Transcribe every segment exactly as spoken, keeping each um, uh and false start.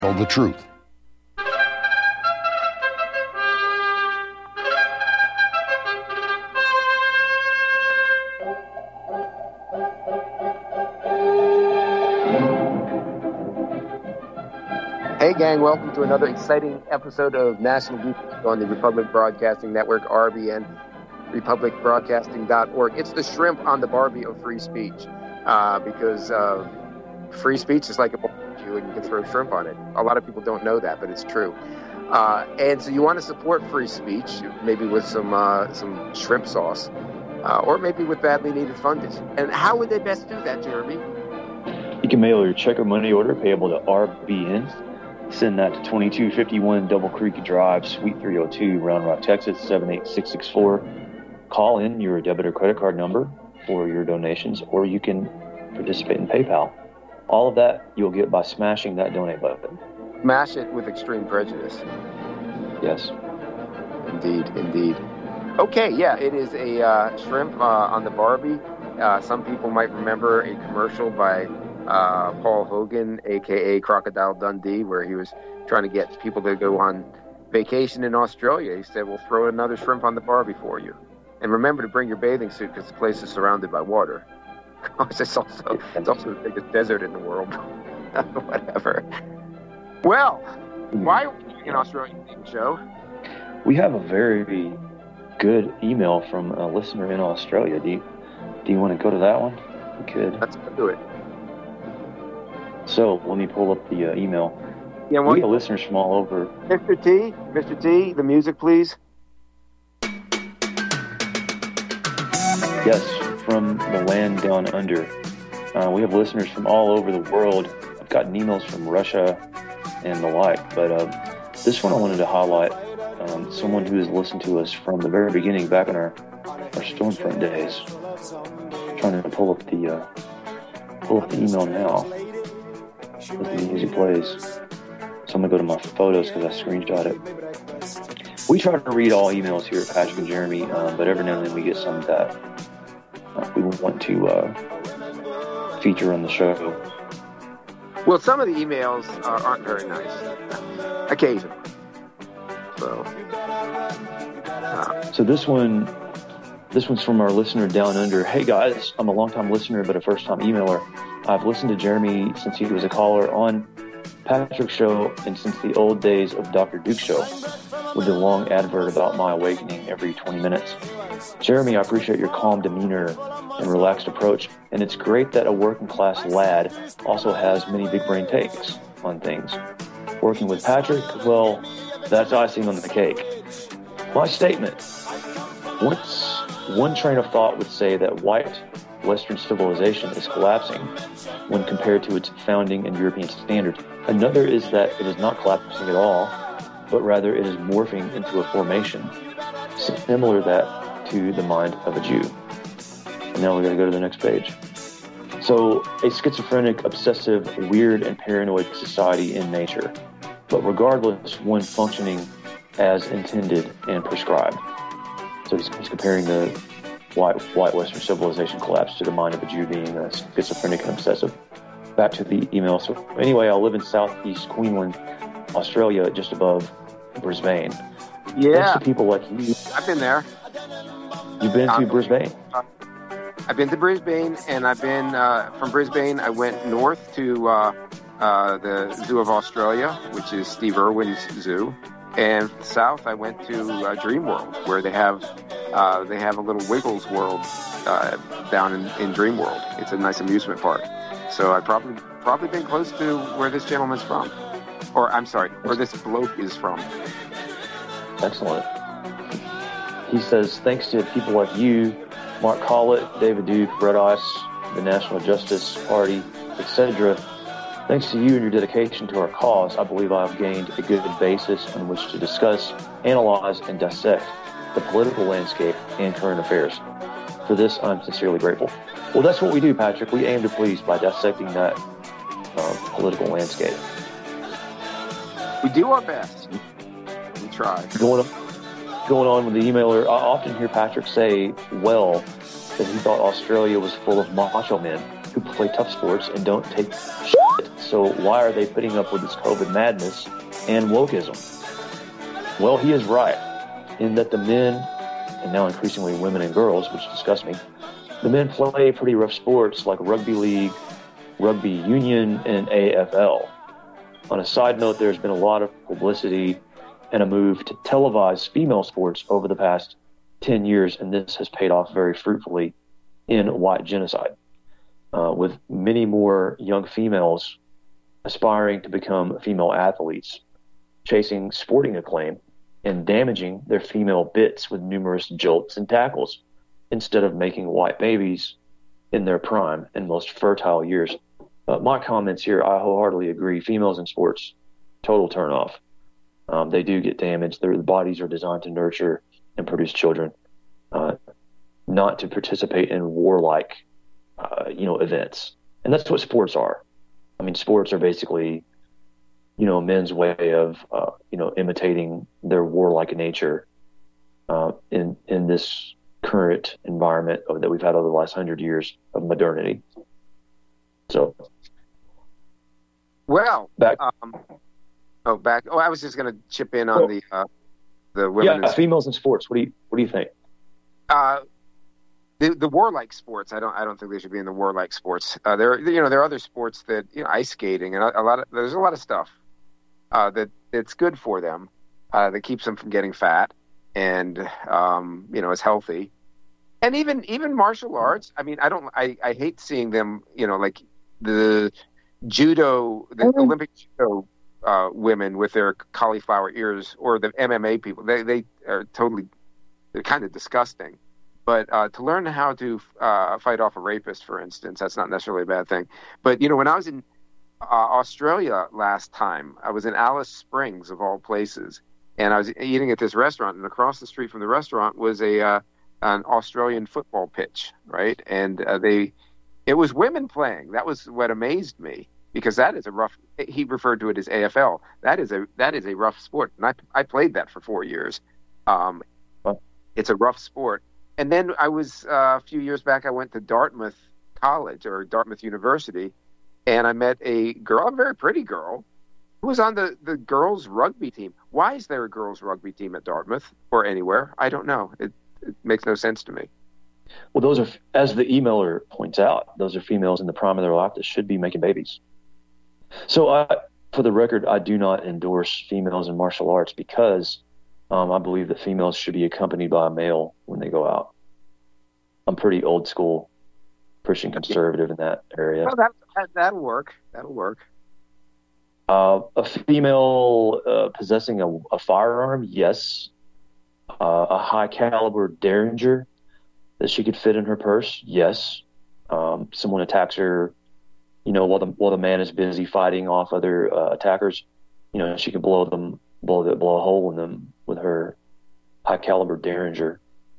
Tell the truth. Hey gang, welcome to another exciting episode of National Beef on the Republic Broadcasting Network, R B N, republic broadcasting dot org. It's the shrimp on the Barbie of free speech, uh, because uh, free speech is like a barbecue and you can throw shrimp on it. A lot of people don't know that, but it's true. Uh, and so you want to support free speech, maybe with some uh, some shrimp sauce, uh, or maybe with badly needed funding. And how would they best do that, Jeremy? You can mail your check or money order payable to R B N. Send that to twenty-two fifty-one Double Creek Drive, Suite three oh two, Round Rock, Texas, seven eight six six four. Call in your debit or credit card number for your donations, or you can participate in PayPal. All of that you'll get by smashing that donate button. Smash it with extreme prejudice. Yes. Indeed, indeed. Okay, yeah, it is a uh, shrimp uh, on the Barbie. Uh, some people might remember a commercial by Uh, Paul Hogan, a k a. Crocodile Dundee, where he was trying to get people to go on vacation in Australia. He said, we'll throw another shrimp on the Barbie for you. And remember to bring your bathing suit because the place is surrounded by water. it's, also, it's also the biggest desert in the world. Whatever. Well, why are we doing an Australian theme show? We have a very good email from a listener in Australia. Do you, do you want to go to that one? We could. Let's do it. So let me pull up the uh, email. Yeah, well, we have listeners from all over. Mister T, Mister T, the music, please. Yes, from the land down under. Uh, we have listeners from all over the world. I've gotten emails from Russia and the like, but uh, this one I wanted to highlight. Um, someone who has listened to us from the very beginning, back in our, our Stormfront days. I'm trying to pull up the uh, pull up the email now. As the music plays. So I'm going to go to my photos because I screenshot it. We try to read all emails here at Patrick and Jeremy, um, but every now and then we get some that uh, we want to uh, feature on the show. Well, some of the emails uh, aren't very nice. Occasionally. So, uh. so this one, this one's from our listener down under. Hey guys, I'm a long-time listener but a first-time emailer. I've listened to Jeremy since he was a caller on Patrick's show and since the old days of Doctor Duke's show with the long advert about my awakening every twenty minutes. Jeremy, I appreciate your calm demeanor and relaxed approach, and it's great that a working-class lad also has many big-brain takes on things. Working with Patrick, well, that's icing on the cake. My statement, once one train of thought would say that white Western civilization is collapsing when compared to its founding and European standards. Another is that it is not collapsing at all, but rather it is morphing into a formation similar that to the mind of a Jew. And now we're going to go to the next page. So, a schizophrenic, obsessive, weird, and paranoid society in nature, but regardless, one functioning as intended and prescribed. So he's, he's comparing the white, white Western civilization collapse to the mind of a Jew being a schizophrenic and obsessive. Back to the email. So anyway, I live in southeast Queensland, Australia, just above Brisbane. Yeah. Thanks to people like you. I've been there. You've been um, to Brisbane? Uh, I've been to Brisbane, and I've been, uh, from Brisbane, I went north to uh, uh, the Zoo of Australia, which is Steve Irwin's zoo. And south, I went to uh, Dream World, where they have uh, they have a little Wiggles World uh, down in, in Dream World. It's a nice amusement park. So I've probably probably been close to where this gentleman's from, or I'm sorry, where this bloke is from. Excellent. He says, thanks to people like you, Mark Collett, David Duke, Red Ice, the National Justice Party, et cetera. Thanks to you and your dedication to our cause, I believe I have gained a good basis on which to discuss, analyze, and dissect the political landscape and current affairs. For this, I'm sincerely grateful. Well, that's what we do, Patrick. We aim to please by dissecting that uh, political landscape. We do our best. We try. Going on, going on with the emailer, I often hear Patrick say, well, that he thought Australia was full of macho men who play tough sports and don't take shit So why are they putting up with this COVID madness and wokeism? Well, he is right in that the men, and now increasingly women and girls, which disgust me, the men play pretty rough sports like rugby league, rugby union, and A F L. On a side note, there's been a lot of publicity and a move to televise female sports over the past ten years, and this has paid off very fruitfully in white genocide, uh, with many more young females aspiring to become female athletes, chasing sporting acclaim, and damaging their female bits with numerous jolts and tackles, instead of making white babies in their prime and most fertile years. Uh, my comments here, I wholeheartedly agree. Females in sports, total turnoff. Um, they do get damaged. Their bodies are designed to nurture and produce children, uh, not to participate in warlike, uh, you know, events. And that's what sports are. I mean, sports are basically, you know, men's way of, uh, you know, imitating their warlike nature uh, in in this current environment of, that we've had over the last hundred years of modernity. So, well, back. Um, oh, back. Oh, I was just going to chip in on oh, the uh, the women. Yeah, in females in sports. What do you What do you think? Uh, the the warlike sports. I don't. I don't think they should be in the warlike sports. Uh, there, you know, there are other sports that, you know, ice skating and a, a lot of. There's a lot of stuff uh, that that's good for them. Uh, that keeps them from getting fat and um, you know, is healthy. And even even martial arts. I mean, I don't. I, I hate seeing them. You know, like the judo, the mm-hmm. Olympic judo uh, women with their cauliflower ears, or the M M A people. They they are totally. They're kind of disgusting. But uh, to learn how to uh, fight off a rapist, for instance, that's not necessarily a bad thing. But, you know, when I was in uh, Australia last time, I was in Alice Springs, of all places, and I was eating at this restaurant, and across the street from the restaurant was a uh, an Australian football pitch, right? And uh, they, it was women playing. That was what amazed me, because that is a rough. He referred to it as A F L. That is a that is a rough sport, and I I played that for four years. Um, it's a rough sport. And then I was, uh, a few years back, I went to Dartmouth College, or Dartmouth University, and I met a girl, a very pretty girl, who was on the, the girls' rugby team. Why is there a girls' rugby team at Dartmouth or anywhere? I don't know. It, it makes no sense to me. Well, those are, as the emailer points out, those are females in the prime of their life that should be making babies. So, I, for the record, I do not endorse females in martial arts, because Um, I believe that females should be accompanied by a male when they go out. I'm pretty old school, Christian conservative in that area. Well, that, that, that'll work. That'll work. Uh, a female uh, possessing a, a firearm, yes. Uh, a high caliber Derringer that she could fit in her purse, yes. Um, someone attacks her, you know, while the while the man is busy fighting off other uh, attackers, you know, she could blow them. blow the, blow a hole in them with her high caliber Derringer,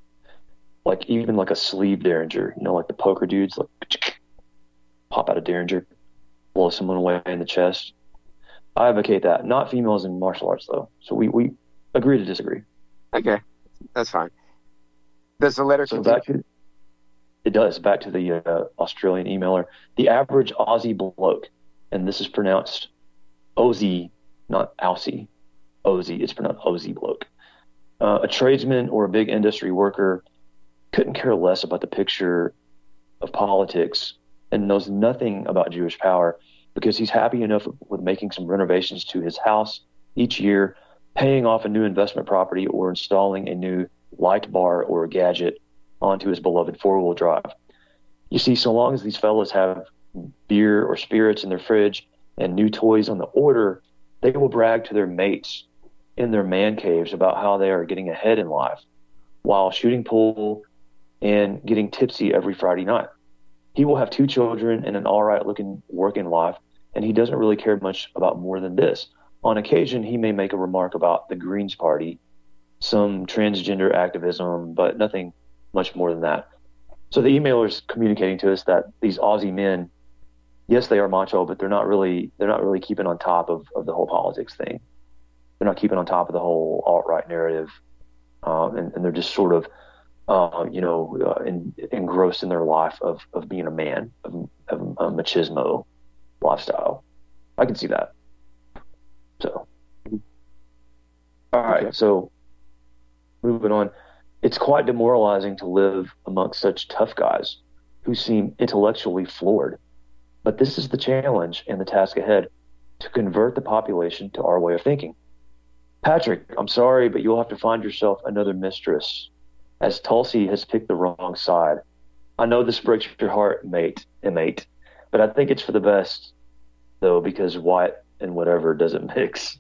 like even like a sleeve Derringer, you know, like the poker dudes, like pop out a Derringer, blow someone away in the chest. I advocate that. Not females in martial arts, though. So we, we agree to disagree. Okay, that's fine. Does the letter so continue? Back to, it does. Back to the uh, Australian emailer. The average Aussie bloke, and this is pronounced Aussie, not Aussie. Aussie, it's pronounced Aussie bloke. Uh, a tradesman or a big industry worker couldn't care less about the picture of politics and knows nothing about Jewish power, because he's happy enough with making some renovations to his house each year, paying off a new investment property, or installing a new light bar or a gadget onto his beloved four-wheel drive. You see, so long as these fellas have beer or spirits in their fridge and new toys on the order, they will brag to their mates in their man caves about how they are getting ahead in life, while shooting pool and getting tipsy every Friday night. He will have two children and an all-right-looking working life, and he doesn't really care much about more than this. On occasion, he may make a remark about the Greens Party, some transgender activism, but nothing much more than that. So the emailer is communicating to us that these Aussie men, yes, they are macho, but they're not really they're not really keeping on top of, of the whole politics thing. They're not keeping on top of the whole alt-right narrative, uh, and, and they're just sort of, uh, you know, uh, in, engrossed in their life of, of being a man, of, of a machismo lifestyle. I can see that. So, all right. Okay. So, moving on. It's quite demoralizing to live amongst such tough guys who seem intellectually floored. But this is the challenge and the task ahead, to convert the population to our way of thinking. Patrick, I'm sorry, but you'll have to find yourself another mistress, as Tulsi has picked the wrong side. I know this breaks your heart, mate, and mate, but I think it's for the best, though, because white and whatever doesn't mix.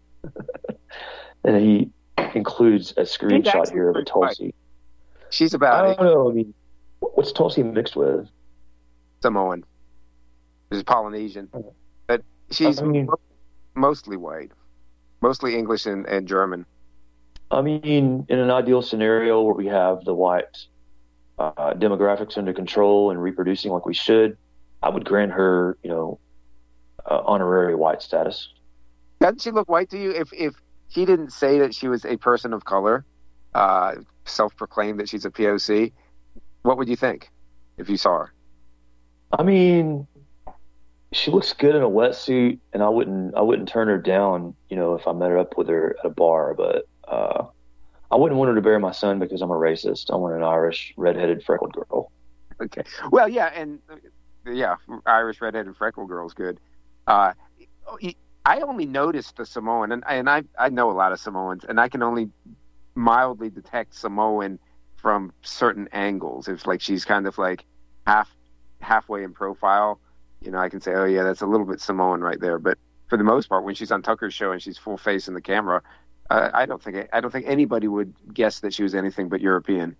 And he includes a screenshot here of a Tulsi. She's about, I don't know. I mean, what's Tulsi mixed with? Samoan. She's Polynesian, but she's I mean, mostly white, mostly English and, and German. I mean, in an ideal scenario where we have the white uh, demographics under control and reproducing like we should, I would grant her, you know, uh, honorary white status. Doesn't she look white to you? If if she didn't say that she was a person of color, uh, self-proclaimed that she's a P O C, what would you think if you saw her? I mean, she looks good in a wetsuit, and I wouldn't I wouldn't turn her down, you know, if I met her up with her at a bar. But uh, I wouldn't want her to bury my son because I'm a racist. I want an Irish, redheaded, freckled girl. Okay. Well, yeah, and yeah, Irish, redheaded, freckled girl's good. Uh, I only noticed the Samoan, and, and I I know a lot of Samoans, and I can only mildly detect Samoan from certain angles. It's like she's kind of like half halfway in profile. You know, I can say, oh, yeah, that's a little bit Samoan right there. But for the most part, when she's on Tucker's show and she's full face in the camera, uh, I don't think I don't think anybody would guess that she was anything but European.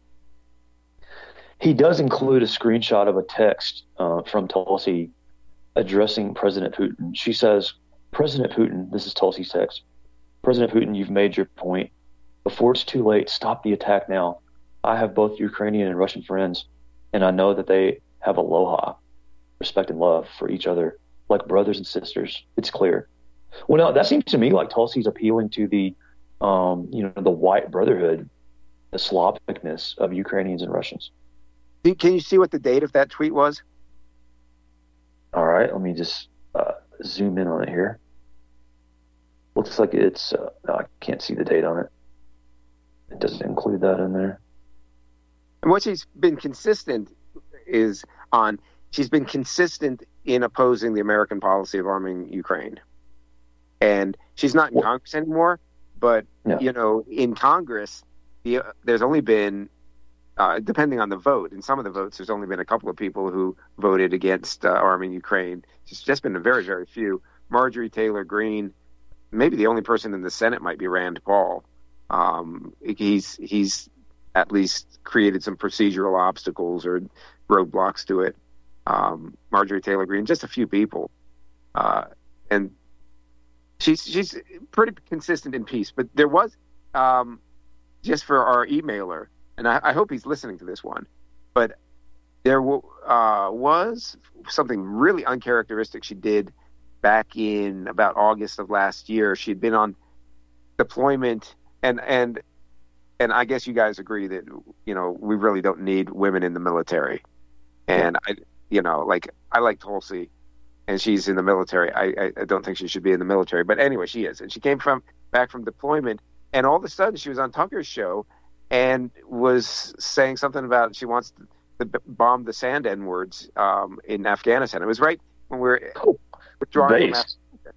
He does include a screenshot of a text uh, from Tulsi addressing President Putin. She says, President Putin, this is Tulsi's text, President Putin, you've made your point. Before it's too late, stop the attack now. I have both Ukrainian and Russian friends, and I know that they have aloha, respect and love for each other, like brothers and sisters. It's clear. Well, now that seems to me like Tulsi's appealing to the, um, you know, the white brotherhood, the Slavicness of Ukrainians and Russians. Can you see what the date of that tweet was? All right, let me just uh, zoom in on it here. Looks like it's, uh, no, I can't see the date on it. It doesn't include that in there. And what she's been consistent is on, she's been consistent in opposing the American policy of arming Ukraine. And she's not in well, Congress anymore, but, yeah. you know, in Congress, the, uh, there's only been, uh, depending on the vote, in some of the votes, there's only been a couple of people who voted against uh, arming Ukraine. It's just been a very, very few. Marjorie Taylor Greene, maybe the only person in the Senate might be Rand Paul. Um, he's he's at least created some procedural obstacles or roadblocks to it. Um, Marjorie Taylor Greene, just a few people, uh, and she's she's pretty consistent in peace. But there was um, just for our emailer, and I, I hope he's listening to this one. But there w- uh, was something really uncharacteristic she did back in about August of last year. She'd been on deployment. And and and I guess you guys agree that, you know, we really don't need women in the military. And I, you know, like I like Tulsi, and she's in the military. I, I don't think she should be in the military, but anyway, she is. And she came from back from deployment, and all of a sudden she was on Tucker's show and was saying something about she wants to, to bomb the sand N words um, in Afghanistan. It was right when we were withdrawing from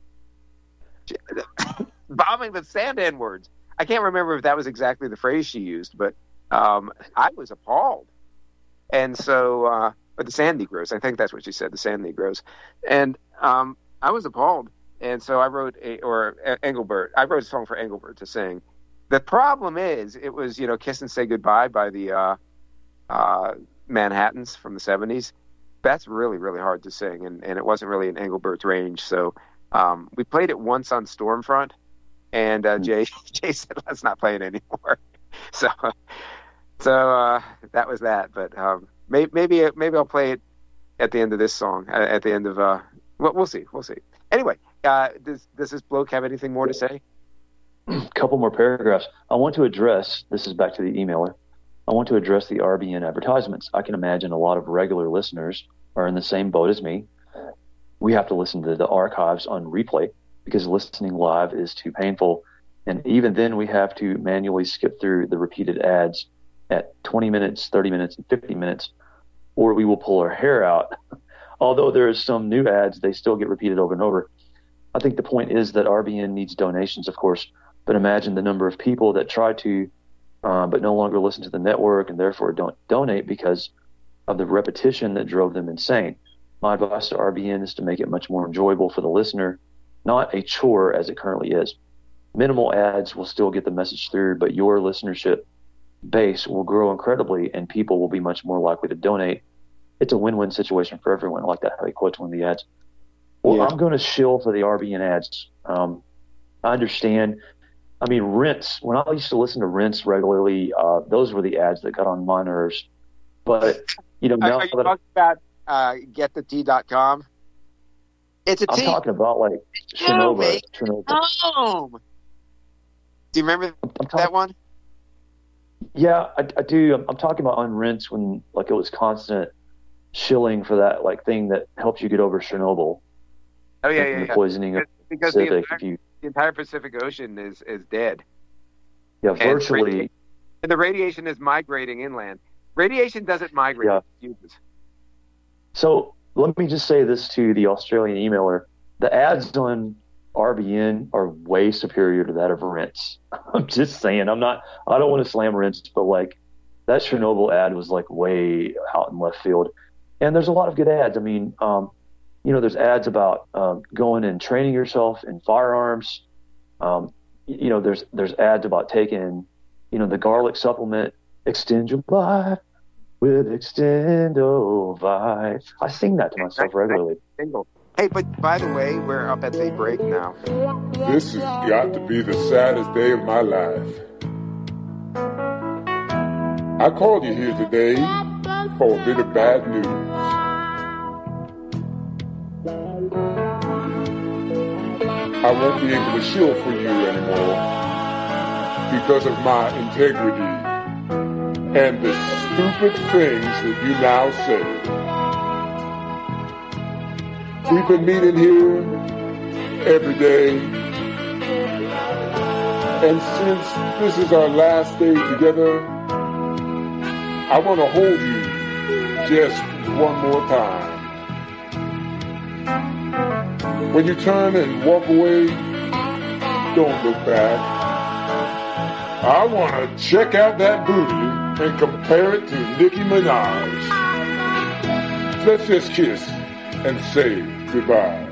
Afghanistan. Bombing the sand N words. I can't remember if that was exactly the phrase she used, but um, I was appalled. And so, uh, but the Sand Negroes, I think that's what she said, the Sand Negroes. And um, I was appalled. And so I wrote, a, or Engelbert, I wrote a song for Engelbert to sing. The problem is, it was, you know, Kiss and Say Goodbye by the uh, uh, Manhattans from the seventies. That's really, really hard to sing, and, and it wasn't really in Engelbert's range. So um, we played it once on Stormfront. And uh, Jay Jay said, "Let's not play it anymore." So, so uh, that was that. But um, maybe maybe maybe I'll play it at the end of this song. At the end of uh, well, we'll see, we'll see. Anyway, uh, does does this bloke have anything more to say? A couple more paragraphs. I want to address. This is back to the emailer. I want to address the R B N advertisements. I can imagine a lot of regular listeners are in the same boat as me. we have to listen to the archives on replay because listening live is too painful. And even then we have to manually skip through the repeated ads at twenty minutes, thirty minutes, and fifty minutes, or we will pull our hair out. Although there is some new ads, they still get repeated over and over. I think the point is that R B N needs donations, of course, but imagine the number of people that try to, um, but no longer listen to the network and therefore don't donate because of the repetition that drove them insane. My advice to R B N is to make it much more enjoyable for the listener, not a chore as it currently is. Minimal ads will still get the message through, but your listenership base will grow incredibly and people will be much more likely to donate. It's a win-win situation for everyone. I like that how he quotes one of the ads. Well, yeah. I'm going to shill for the R B N ads. Um, I understand. I mean, Rinse, when I used to listen to Rinse regularly, uh, those were the ads that got on my nerves. But, you know, now are you that talking about uh, get the tea dot com? It's a I'm tea. talking about, like, Chernobyl. Chernobyl. Home. Do you remember talking, that one? Yeah, I, I do. I'm, I'm talking about on Rinse when, like, it was constant shilling for that, like, thing that helps you get over Chernobyl. Oh, yeah, yeah, the yeah. poisoning of the Because Pacific. the entire, if you, the entire Pacific Ocean is, is dead. Yeah, and virtually. Radi- and the radiation is migrating inland. Radiation doesn't migrate. Yeah. It fuses. So let me just say this to the Australian emailer. The ads on R B N are way superior to that of Rinse. I'm just saying. I'm not, I don't want to slam Rinse, but like that Chernobyl ad was like way out in left field. And there's a lot of good ads. I mean, um, you know, there's ads about um, going and training yourself in firearms. Um, you know, there's there's ads about taking, you know, the garlic supplement, Extend Your Life with Extendovite. I sing that to myself regularly. Hey, but by the way, we're up at the break now. This has got to be the saddest day of my life. I called you here today for a bit of bad news. I won't be able to shill for you anymore because of my integrity and the stupid things that you now say. We've been meeting here every day, and since this is our last day together, I want to hold you just one more time. When you turn and walk away, don't look back. I want to check out that booty and compare it to Nicki Minaj. Let's just kiss and say goodbye.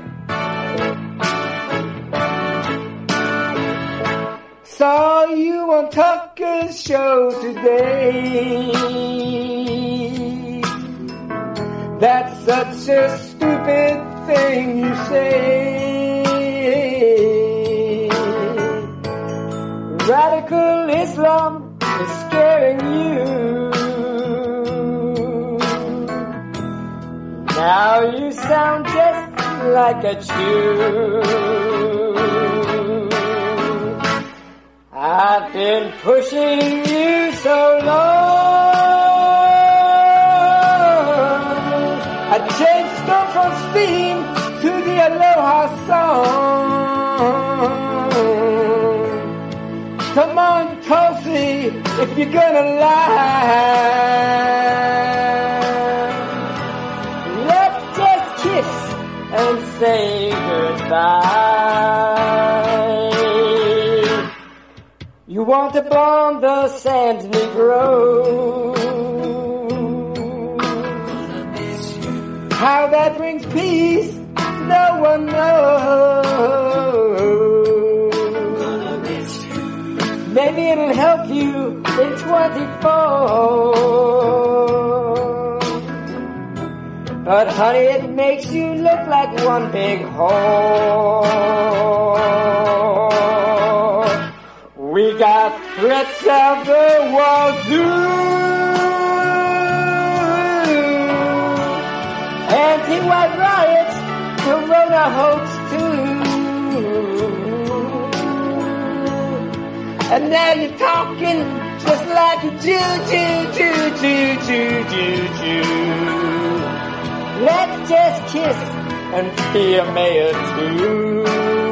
Saw you on Tucker's show today. That's such a stupid thing you say. Radical Islam is scaring you. Now you sound just like a Jew. I've been pushing you so long. I changed stuff from steam to the Aloha song. Come on, Tulsi, if you're gonna lie. Let's just kiss and say goodbye. You want to bomb the Sand Negro. How that brings peace, no one knows. Maybe it'll help you in twenty-four. But honey, it makes you look like one big whore. We got threats of the wazoo. Anti-white riots, Corona hoax too. And now you're talking just like a Jew, Jew, Jew, Jew, Jew, Jew, Jew. Let's just kiss and be a mayor too.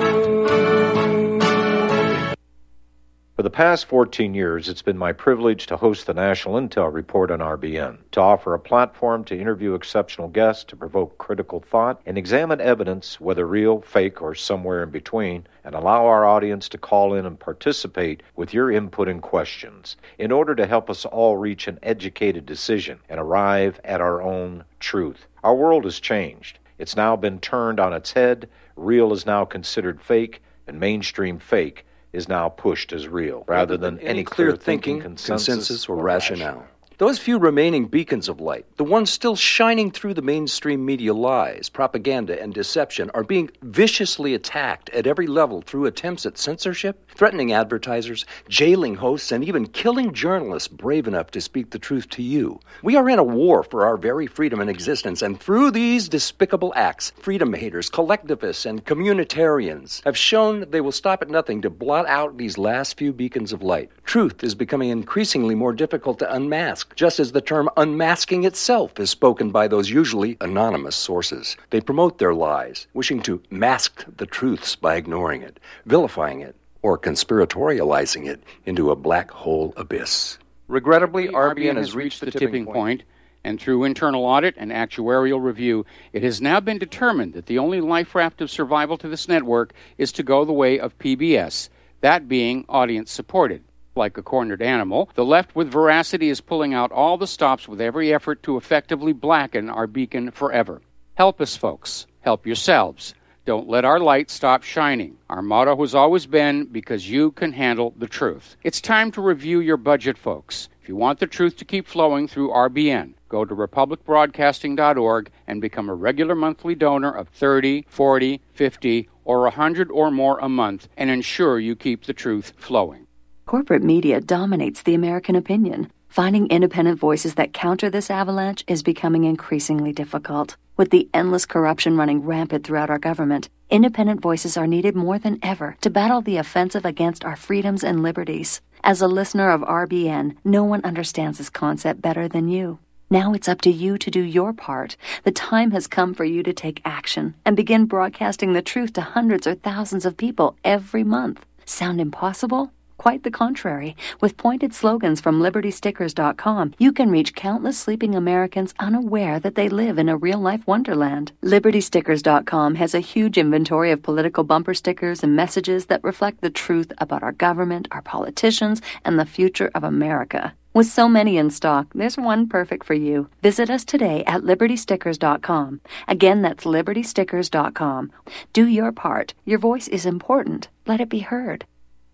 For the past fourteen years, it's been my privilege to host the National Intel Report on R B N, to offer a platform to interview exceptional guests, to provoke critical thought, and examine evidence, whether real, fake, or somewhere in between, and allow our audience to call in and participate with your input and questions in order to help us all reach an educated decision and arrive at our own truth. Our world has changed. It's now been turned on its head. Real is now considered fake, and mainstream fake is now pushed as real, rather than any, any clear thinking, consensus, consensus or, or rationale. rationale. Those few remaining beacons of light, the ones still shining through the mainstream media lies, propaganda, and deception, are being viciously attacked at every level through attempts at censorship, threatening advertisers, jailing hosts, and even killing journalists brave enough to speak the truth to you. We are in a war for our very freedom and existence, and through these despicable acts, freedom haters, collectivists, and communitarians have shown they will stop at nothing to blot out these last few beacons of light. Truth is becoming increasingly more difficult to unmask, just as the term unmasking itself is spoken by those usually anonymous sources. They promote their lies, wishing to mask the truths by ignoring it, vilifying it, or conspiratorializing it into a black hole abyss. Regrettably, R B N has reached the tipping point, and through internal audit and actuarial review, it has now been determined that the only life raft of survival to this network is to go the way of P B S, that being audience-supported. Like a cornered animal, the left with veracity is pulling out all the stops with every effort to effectively blacken our beacon forever. Help us, folks. Help yourselves. Don't let our light stop shining. Our motto has always been, because you can handle the truth. It's time to review your budget, folks. If you want the truth to keep flowing through R B N, go to republic broadcasting dot org and become a regular monthly donor of thirty, forty, fifty, or one hundred or more a month and ensure you keep the truth flowing. Corporate media dominates the American opinion. Finding independent voices that counter this avalanche is becoming increasingly difficult. With the endless corruption running rampant throughout our government, independent voices are needed more than ever to battle the offensive against our freedoms and liberties. As a listener of R B N, no one understands this concept better than you. Now it's up to you to do your part. The time has come for you to take action and begin broadcasting the truth to hundreds or thousands of people every month. Sound impossible? Quite the contrary. With pointed slogans from liberty stickers dot com, you can reach countless sleeping Americans unaware that they live in a real-life wonderland. liberty stickers dot com has a huge inventory of political bumper stickers and messages that reflect the truth about our government, our politicians, and the future of America. With so many in stock, there's one perfect for you. Visit us today at liberty stickers dot com. Again, that's liberty stickers dot com. Do your part. Your voice is important. Let it be heard.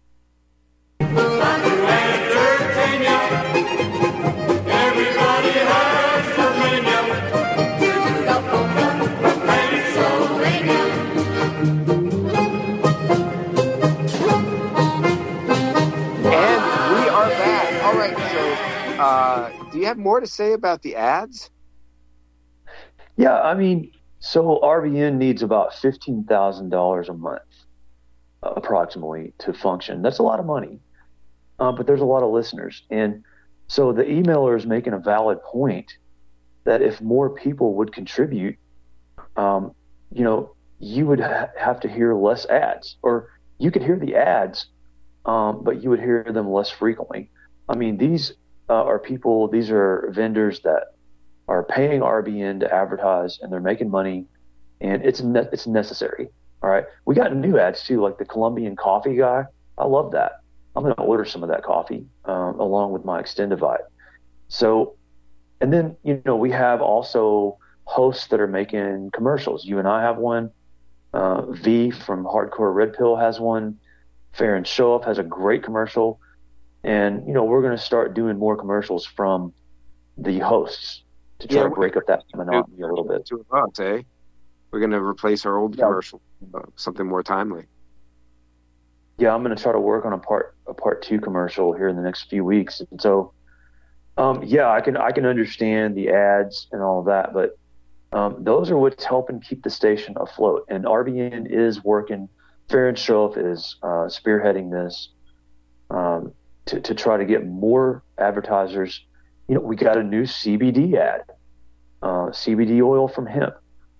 Uh, do you have more to say about the ads? Yeah, I mean, so R B N needs about fifteen thousand dollars a month, uh, approximately, to function. That's a lot of money, uh, but there's a lot of listeners. And so the emailer is making a valid point that if more people would contribute, um, you know, you would ha- have to hear less ads, or you could hear the ads, um, but you would hear them less frequently. I mean, these Uh, are people, these are vendors that are paying R B N to advertise, and they're making money, and it's ne- it's necessary. All right. We got new ads too, like the Colombian coffee guy. I love that. I'm going to order some of that coffee um, along with my Extendivite. So, and then, you know, we have also hosts that are making commercials. You and I have one. Uh, V from Hardcore Red Pill has one. Farron Showoff has a great commercial. And, you know, we're going to start doing more commercials from the hosts to try yeah, to break up that monotony a little bit. To us, eh? We're going to replace our old yeah. commercial, uh, something more timely. Yeah, I'm going to try to work on a part a part two commercial here in the next few weeks. And so, um, yeah, I can I can understand the ads and all of that, but um, those are what's helping keep the station afloat. And R B N is working. Farron Showoff is uh, spearheading this. Um, To, to try to get more advertisers. You know, we got a new C B D ad, uh, C B D oil from hemp.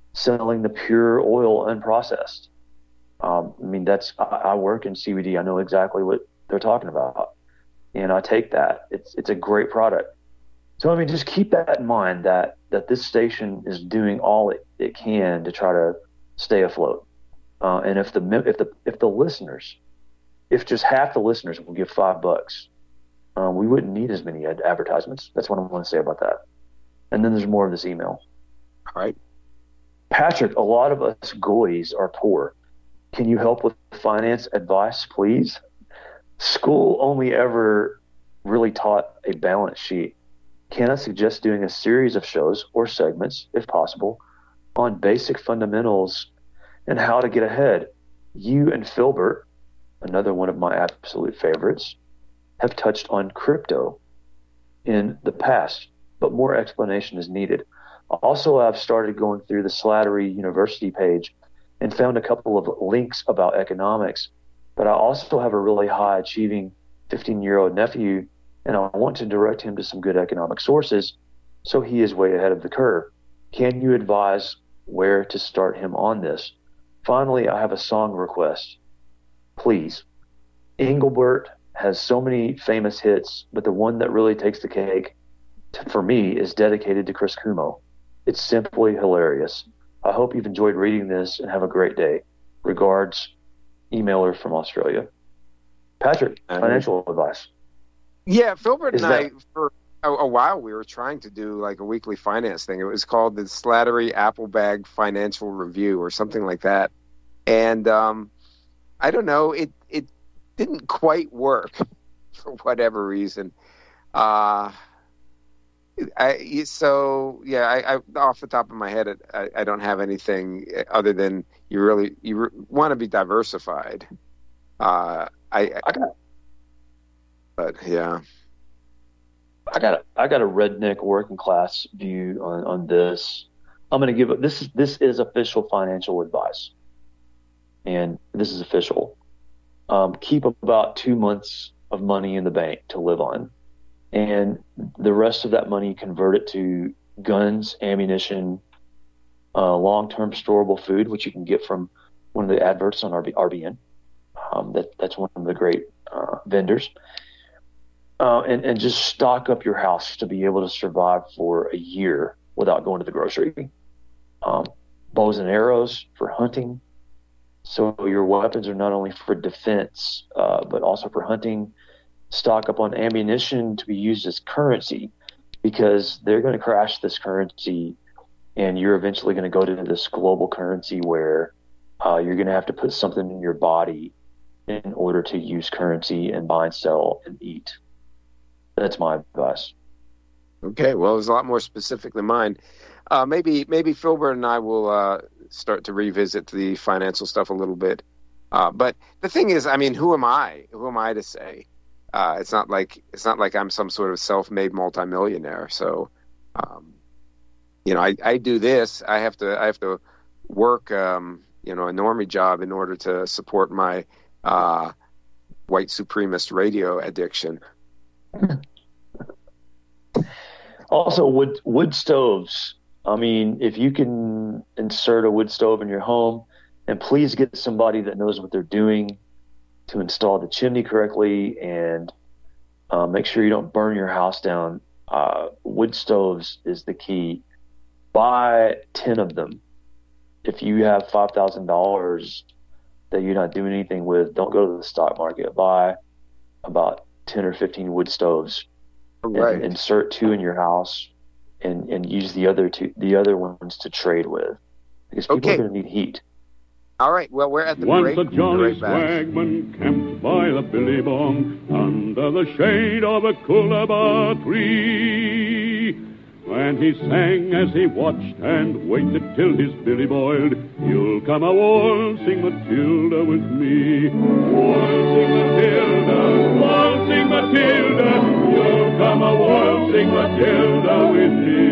selling the pure oil unprocessed. Um, I mean, that's I, I work in C B D. I know exactly what they're talking about, and I take that. It's it's a great product. So I mean, just keep that in mind that that this station is doing all it, it can to try to stay afloat. Uh, and if the if the if the listeners, if just half the listeners will give five bucks, um, we wouldn't need as many ad- advertisements. That's what I want to say about that. And then there's more of this email. All right, Patrick. A lot of us goys are poor. Can you help with finance advice, please? School only ever really taught a balance sheet. Can I suggest doing a series of shows or segments, if possible, on basic fundamentals and how to get ahead? You and Philbert, another one of my absolute favorites, have touched on crypto in the past, but more explanation is needed. Also, I've started going through the Slattery University page and found a couple of links about economics, but I also have a really high achieving fifteen-year-old nephew, and I want to direct him to some good economic sources so he is way ahead of the curve. Can you advise where to start him on this? Finally, I have a song request. Please. Engelbert has so many famous hits, but the one that really takes the cake to, for me is dedicated to Chris Cuomo. It's simply hilarious. I hope you've enjoyed reading this and have a great day. Regards, emailer from Australia. Patrick, financial um, advice. Yeah, Philbert and Is I, that- for a, a while, we were trying to do like a weekly finance thing. It was called the Slattery Applebag Financial Review or something like that. And um, I don't know, it, it didn't quite work for whatever reason. Uh, I, so, yeah, I, I, off the top of my head, I, I don't have anything other than you really you re- want to be diversified. Uh, I, I got, but yeah, I got, a, I got a redneck working class view on, on this. I'm going to give it. This is this is official financial advice, and this is official. Um, keep about two months of money in the bank to live on, and the rest of that money convert it to guns, ammunition, uh, long-term storable food, which you can get from one of the adverts on R B N. Um, that that's one of the great uh, vendors, uh, and and just stock up your house to be able to survive for a year without going to the grocery. Um, bows and arrows for hunting, so your weapons are not only for defense uh, but also for hunting. Stock up on ammunition to be used as currency, because they're going to crash this currency, and you're eventually going to go to this global currency where uh, you're going to have to put something in your body in order to use currency and buy and sell and eat. That's my advice. Okay, well, it was a lot more specific than mine. Uh, maybe maybe Philbert and I will uh, start to revisit the financial stuff a little bit. Uh, but the thing is, I mean, who am I? Who am I to say? Uh, it's not like it's not like I'm some sort of self-made multimillionaire. So, um, you know, I, I do this. I have to I have to work, um, you know, a normie job in order to support my uh, white supremacist radio addiction. Also, wood wood stoves. I mean, if you can insert a wood stove in your home, and please get somebody that knows what they're doing to install the chimney correctly, and uh, make sure you don't burn your house down. Uh, wood stoves is the key. Buy ten of them. If you have five thousand dollars that you're not doing anything with, don't go to the stock market. Buy about ten or fifteen wood stoves. Right. And insert two in your house, and, and use the other two, the other ones to trade with, because people Okay. are going to need heat. All right. Well, we're at the Once break. a We'll be jolly right back. swagman camped by the billy bong under the shade of a coolabah tree. And he sang as he watched and waited till his billy boiled. You'll come a waltzing Matilda with me. Waltzing Matilda, waltzing Matilda. You'll come a waltzing Matilda with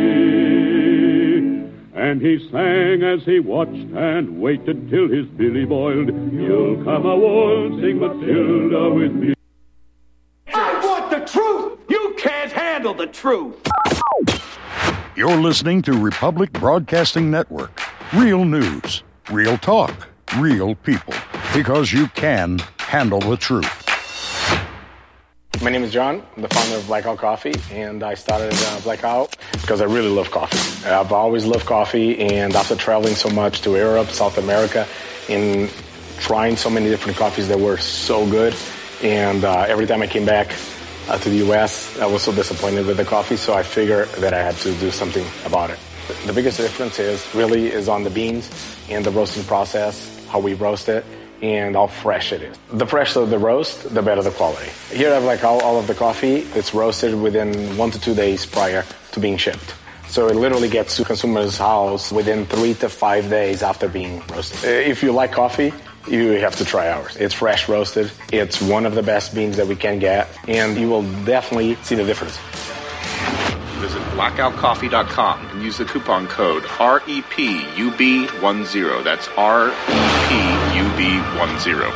me. And he sang as he watched and waited till his billy boiled. You'll come a waltzing Matilda with me. I want the truth! You can't handle the truth! You're listening to Republic Broadcasting Network Real news, real talk, real people. Because you can handle the truth. My name is John. I'm the founder of Blackout Coffee, and I started uh, Blackout because I really love coffee. I've always loved coffee, and after traveling so much to Europe, South America, and trying so many different coffees that were so good, and uh, every time I came back uh, to the U S, I was so disappointed with the coffee, so I figured that I had to do something about it. The biggest difference is really is on the beans and the roasting process, how we roast it, and how fresh it is. The fresher the roast, the better the quality. Here I have like all, all of the coffee. It's roasted within one to two days prior to being shipped. So it literally gets to consumer's house within three to five days after being roasted. If you like coffee, you have to try ours. It's fresh roasted. It's one of the best beans that we can get, and you will definitely see the difference. Visit blackout coffee dot com and use the coupon code R E P U B ten. That's R E P U B ten.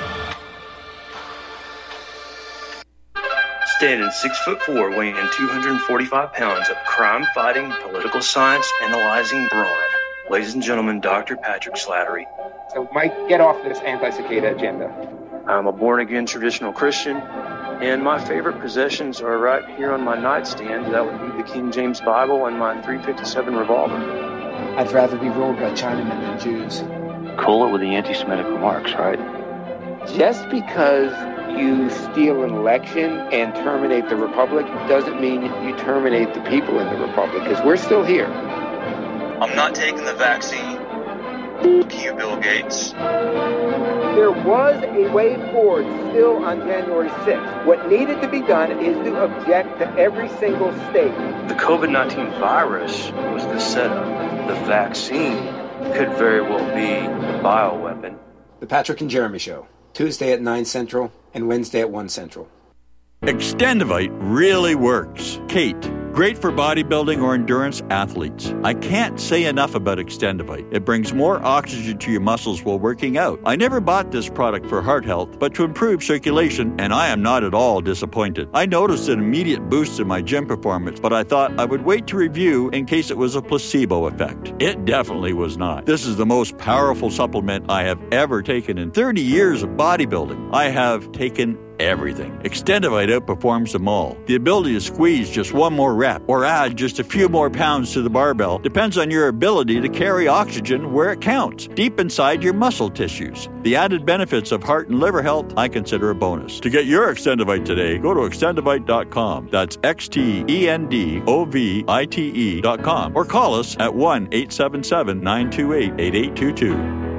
Standing six foot four, weighing two hundred forty-five pounds of crime-fighting, political science analyzing brawn. Ladies and gentlemen, Doctor Patrick Slattery. So, Mike, get off this anti-cicada agenda. I'm a born-again traditional Christian, and my favorite possessions are right here on my nightstand. That would be the King James Bible and my three fifty-seven revolver. I'd rather be ruled by Chinamen than Jews. Cool it with the anti-Semitic remarks, right? Just because you steal an election and terminate the Republic doesn't mean you terminate the people in the Republic, because we're still here. I'm not taking the vaccine. Fuck you, Bill Gates. There was a way forward still on January sixth. What needed to be done is to object to every single state. The COVID nineteen virus was the setup. The vaccine could very well be the bioweapon. The Patrick and Jeremy Show, Tuesday at nine Central and Wednesday at one Central. Extendivite really works. Kate, great for bodybuilding or endurance athletes. I can't say enough about Extendivite. It brings more oxygen to your muscles while working out. I never bought this product for heart health, but to improve circulation, and I am not at all disappointed. I noticed an immediate boost in my gym performance, but I thought I would wait to review in case it was a placebo effect. It definitely was not. This is the most powerful supplement I have ever taken in thirty years of bodybuilding. I have taken everything. Extendivite outperforms them all. The ability to squeeze just one more rep or add just a few more pounds to the barbell depends on your ability to carry oxygen where it counts, deep inside your muscle tissues. The added benefits of heart and liver health I consider a bonus. To get your Extendivite today, go to extendivite dot com. That's X T E N D O V I T E dot com or call us at one eight seven seven, nine two eight, eight eight two two.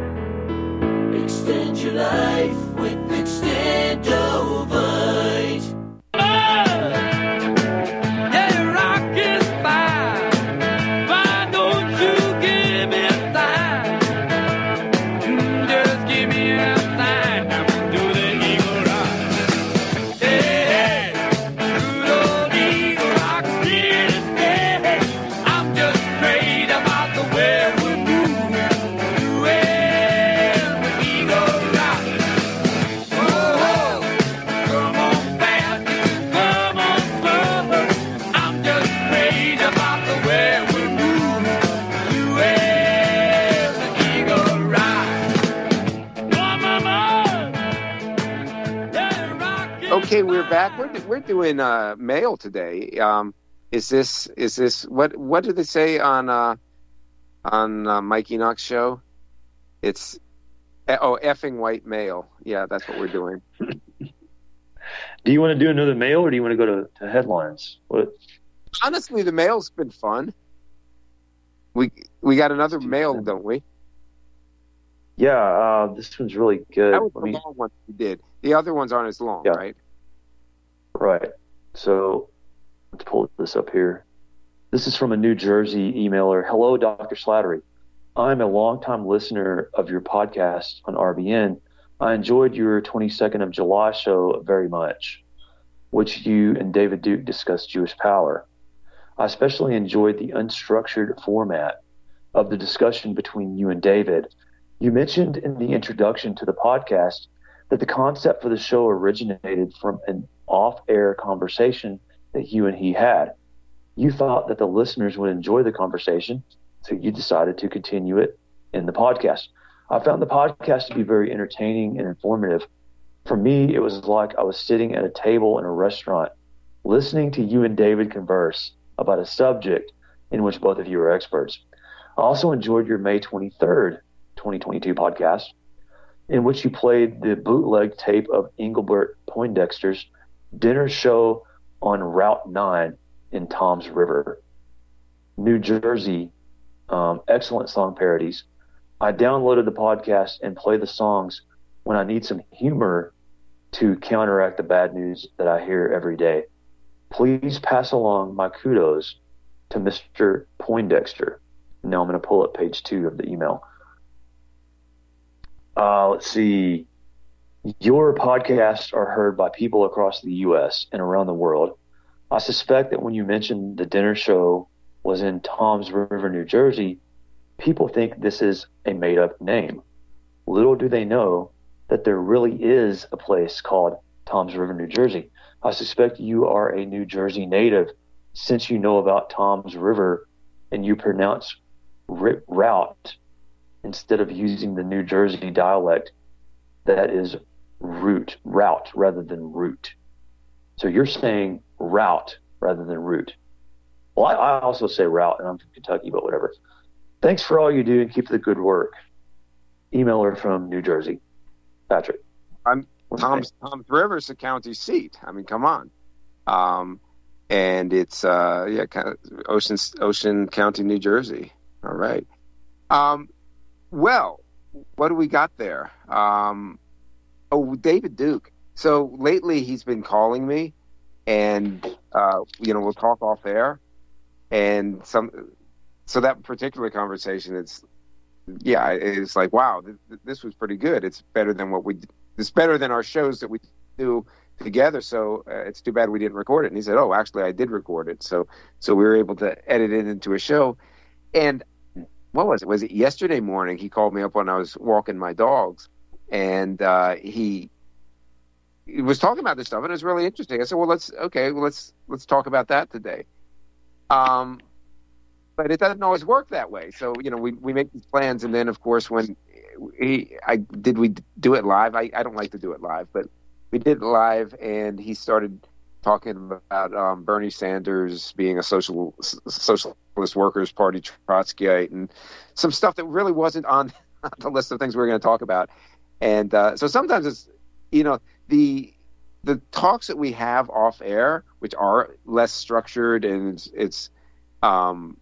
Extend your life with Extendovite. Okay, we're back. We're we're doing uh, mail today. Um, is this is this what what did they say on uh, on uh, Mike Enoch's show? It's oh effing white mail. Yeah, that's what we're doing. Do you want to do another mail, or do you want to go to, to headlines? What? Honestly, the mail's been fun. We we got another mail, don't we? Yeah, uh, this one's really good. That was Let the me... long one we did. The other ones aren't as long, yeah. right? Right. So let's pull this up here. This is from a New Jersey emailer. Hello, Doctor Slattery. I'm a longtime listener of your podcast on R B N. I enjoyed your twenty-second of July show very much, which you and David Duke discussed Jewish power. I especially enjoyed the unstructured format of the discussion between you and David. You mentioned in the introduction to the podcast that the concept for the show originated from an off-air conversation that you and he had. You thought that the listeners would enjoy the conversation, so you decided to continue it in the podcast. I found the podcast to be very entertaining and informative. For me, it was like I was sitting at a table in a restaurant listening to you and David converse about a subject in which both of you are experts. I also enjoyed your May twenty-third, twenty twenty-two podcast, in which you played the bootleg tape of Engelbert Poindexter's dinner show on Route nine in Tom's River, New Jersey. Um, excellent song parodies. I downloaded the podcast and play the songs when I need some humor to counteract the bad news that I hear every day. Please pass along my kudos to Mister Poindexter. Now I'm going to pull up page two of the email. Uh, let's see. Your podcasts are heard by people across the U S and around the world. I suspect that when you mentioned the dinner show was in Tom's River, New Jersey, people think this is a made-up name. Little do they know that there really is a place called Tom's River, New Jersey. I suspect you are a New Jersey native since you know about Tom's River and you pronounce r- route instead of using the New Jersey dialect that is route, route rather than route. So you're saying route rather than route. Well, I, I also say route, and I'm from Kentucky, but whatever. Thanks for all you do and keep the good work. Emailer from New Jersey, Patrick. I'm Tom's Tom's River's the county seat. I mean, come on. Um, and it's uh, yeah, kind of Ocean Ocean County, New Jersey. All right. Um, well, what do we got there? Um, oh, David Duke. So lately he's been calling me, and uh, you know, we'll talk off air. And some, so that particular conversation, it's, yeah, it's like, wow, th- this was pretty good. It's better than what we, it's better than our shows that we do together. So uh, it's too bad we didn't record it. And he said, oh, actually, I did record it. So, so we were able to edit it into a show. And what was it? Was it yesterday morning? He called me up when I was walking my dogs, and uh, he, he was talking about this stuff, and it was really interesting. I said, well, let's, okay, well, let's, let's talk about that today. Um, but it doesn't always work that way. So, you know, we, we make these plans. And then of course, when he, I did, we do it live. I, I don't like to do it live, but we did it live, and he started talking about, um, Bernie Sanders being a social socialist workers party Trotskyite and some stuff that really wasn't on the list of things we were going to talk about. And, uh, so sometimes it's, you know, the, the talks that we have off air, which are less structured, and it's, it's um,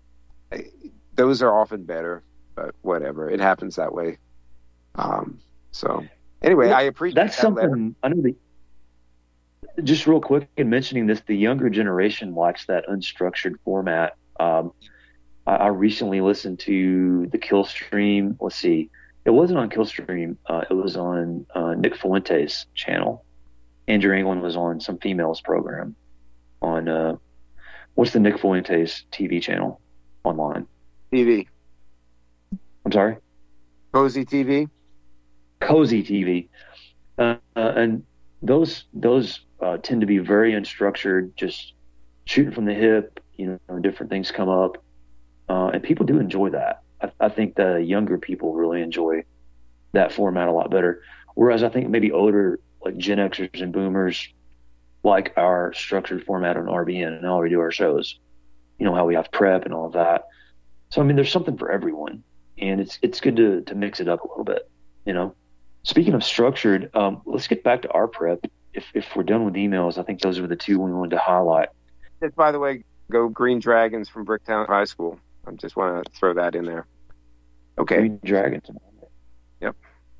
those are often better, but whatever, it happens that way. Um, so anyway, well, I appreciate that's that something letter. I know. The, just real quick in mentioning this, the younger generation likes that unstructured format. Um, I, I recently listened to the Killstream. Let's see, it wasn't on Killstream. Uh, it was on uh, Nick Fuente's channel. Andrew England was on some females program on, uh, what's the Nick Fuentes T V channel online? T V. I'm sorry? Cozy T V? Cozy T V. Uh, uh, and those those uh, tend to be very unstructured, just shooting from the hip, you know, different things come up. Uh, and people do enjoy that. I, I think the younger people really enjoy that format a lot better. Whereas I think maybe older, like Gen Xers and Boomers, like our structured format on R B N and how we do our shows. You know, how we have prep and all of that. So, I mean, there's something for everyone. And it's it's good to, to mix it up a little bit, you know. Speaking of structured, um, let's get back to our prep. If if we're done with emails, I think those were the two we wanted to highlight. Just, by the way, go Green Dragons from Bricktown High School. I just want to throw that in there. Okay. Green Dragons. Yep.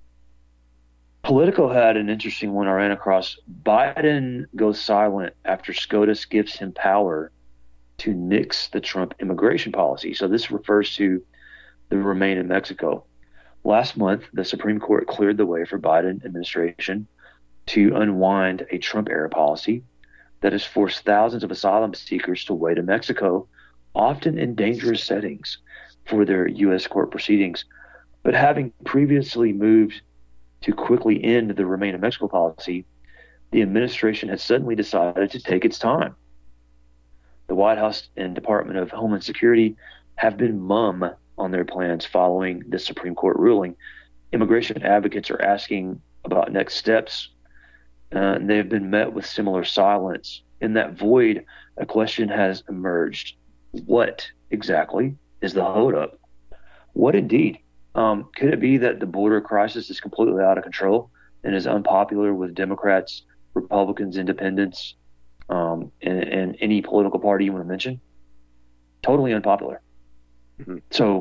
Politico had an interesting one I ran across. Biden goes silent after SCOTUS gives him power to nix the Trump immigration policy. So this refers to the Remain in Mexico. Last month, the Supreme Court cleared the way for Biden administration to unwind a Trump-era policy that has forced thousands of asylum seekers to wait in Mexico, often in dangerous settings, for their U S court proceedings. But having previously moved to quickly end the Remain in Mexico policy, the administration has suddenly decided to take its time. The White House and Department of Homeland Security have been mum on their plans following the Supreme Court ruling. Immigration advocates are asking about next steps, uh, and they've been met with similar silence. In that void, a question has emerged. What exactly is the holdup? What indeed? Um, could it be that the border crisis is completely out of control and is unpopular with Democrats, Republicans, Independents, um, and, and any political party you want to mention? Totally unpopular. Mm-hmm. So,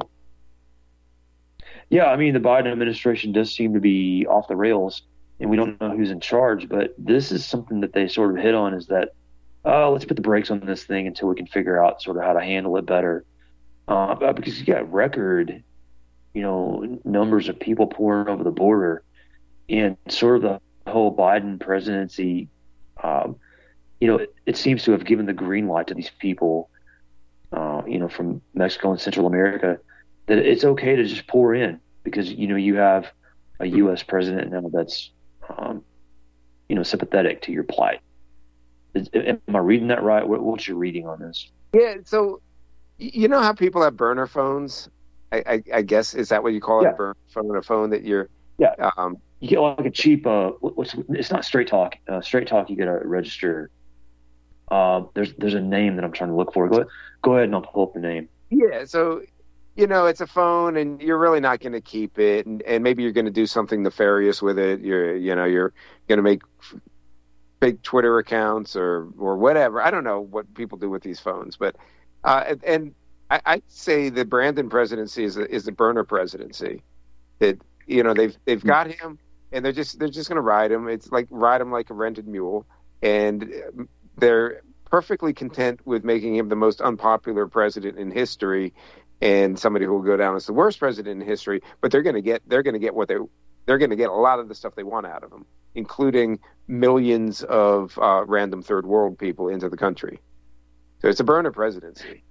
yeah, I mean, the Biden administration does seem to be off the rails, and we don't know who's in charge, but this is something that they sort of hit on, is that, oh, let's put the brakes on this thing until we can figure out sort of how to handle it better. Uh, because you got record, you know, numbers of people pouring over the border, and sort of the whole Biden presidency, um, you know, it, it seems to have given the green light to these people, uh, you know, from Mexico and Central America, that it's okay to just pour in because, you know, you have a U S president now that's, um, you know, sympathetic to your plight. Is, am I reading that right? What, what's your reading on this? Yeah, so you know how people have burner phones? I, I, I guess, is that what you call it? Yeah. A burner phone, a phone that you're... Yeah. Um, you get like a cheap, uh, what's, it's not Straight Talk. Uh, Straight Talk, you get a register. Uh, there's there's a name that I'm trying to look for. Go ahead, go ahead and I'll pull up the name. Yeah, so, you know, it's a phone and you're really not going to keep it. And, and maybe you're going to do something nefarious with it. You're, you know, you're going to make fake Twitter accounts or, or whatever. I don't know what people do with these phones. But, uh, and, and I, I'd say the Brandon presidency is a, is the burner presidency. That, you know, they've they've got him and they're just they're just going to ride him. It's like ride him like a rented mule. And they're perfectly content with making him the most unpopular president in history and somebody who will go down as the worst president in history. But they're going to get they're going to get what they they're going to get a lot of the stuff they want out of him, including millions of uh, random third world people into the country. So it's a burner presidency.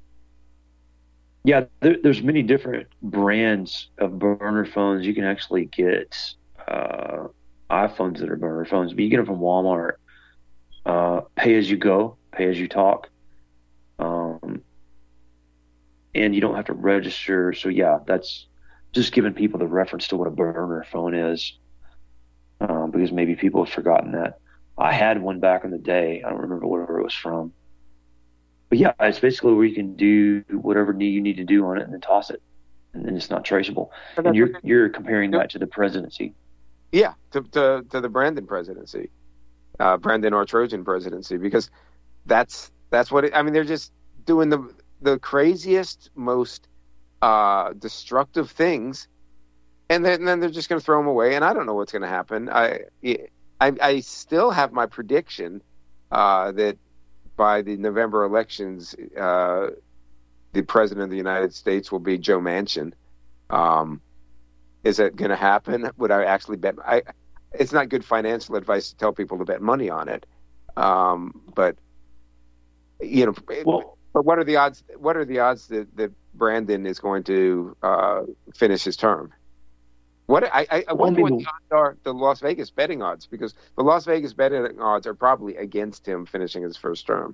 Yeah, there, there's many different brands of burner phones. You can actually get uh, iPhones that are burner phones, but you get them from Walmart. Uh, pay as you go, pay as you talk, um, and you don't have to register. So yeah, that's just giving people the reference to what a burner phone is, um, because maybe people have forgotten that. I had one back in the day. I don't remember where it was from. But yeah, it's basically where you can do whatever you need to do on it and then toss it, and then it's not traceable. And you're you're comparing that to the presidency. Yeah, to to, to the Brandon presidency, uh, Brandon or Trojan presidency, because that's that's what it, I mean. They're just doing the the craziest, most uh, destructive things, and then, and then they're just going to throw them away. And I don't know what's going to happen. I, I I still have my prediction uh, that. By the November elections, uh, the president of the United States will be Joe Manchin. Um, is that going to happen? Would I actually bet? I, it's not good financial advice to tell people to bet money on it. Um, but you know, well, but what are the odds? What are the odds that, that Brandon is going to uh, finish his term? What I, I, I wonder what the odds are, the Las Vegas betting odds, because the Las Vegas betting odds are probably against him finishing his first term.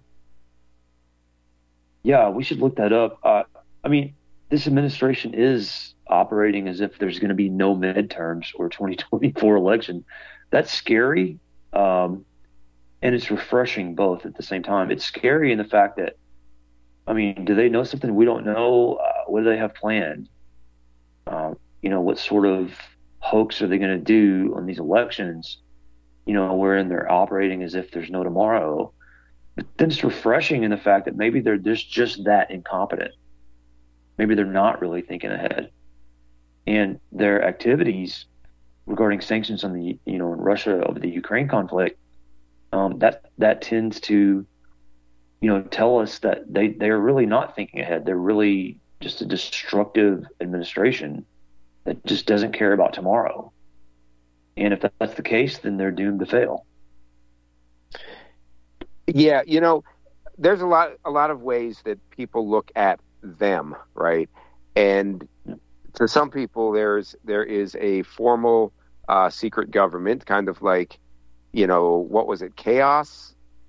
Yeah, we should look that up. Uh, I mean, this administration is operating as if there's going to be no midterms or twenty twenty-four election. That's scary, um, and it's refreshing both at the same time. It's scary in the fact that, I mean, do they know something we don't know? Uh, what do they have planned? Uh, you know, what sort of hoax are they going to do on these elections, you know, wherein they're operating as if there's no tomorrow. But then it's refreshing in the fact that maybe they're just, just that incompetent. Maybe they're not really thinking ahead. And their activities regarding sanctions on the, you know, in Russia over the Ukraine conflict, um, that that tends to, you know, tell us that they, they're really not thinking ahead. They're really just a destructive administration that just doesn't care about tomorrow. And if that's the case, then they're doomed to fail. Yeah, you know, there's a lot a lot of ways that people look at them, right? And to some people, there's there is a formal uh, secret government, kind of like, you know, what was it, Chaos?